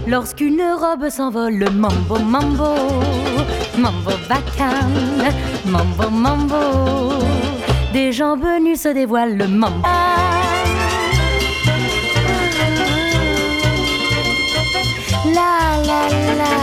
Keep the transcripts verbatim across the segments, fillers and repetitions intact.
Lorsqu'une robe s'envole, le mambo, mambo, mambo bacane, mambo, mambo. Des jambes nues se dévoilent, le mambo. La la la.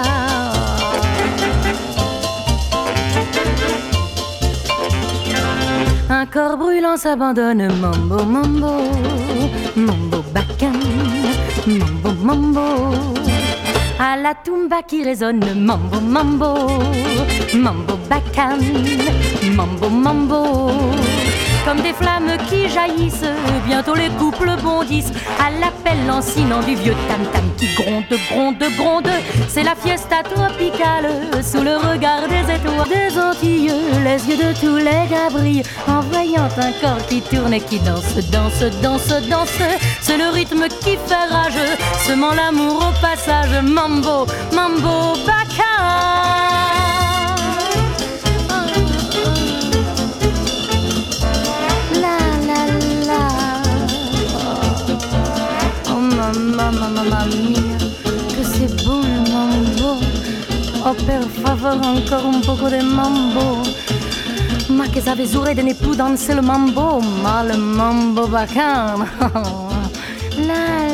Un corps brûlant s'abandonne, mambo, mambo, mambo bacane, mambo, mambo. À la tumba qui résonne, mambo, mambo, mambo bacane, mambo, mambo. Comme des flammes qui jaillissent, bientôt les couples bondissent à l'appel lancinant du vieux tam-tam qui gronde, gronde, gronde. C'est la fiesta tropicale sous le regard des étoiles des Antilles. Les yeux de tous les gars brillent en voyant un corps qui tourne et qui danse, danse, danse, danse. C'est le rythme qui fait rage, semant l'amour au passage. Mambo, mambo bacane. Mamma, mamma mia, que c'est bon le mambo. Oh per favor, encore un poco de mambo. Ma che savezure de ne plus danser le mambo. Ma le mambo bacane. La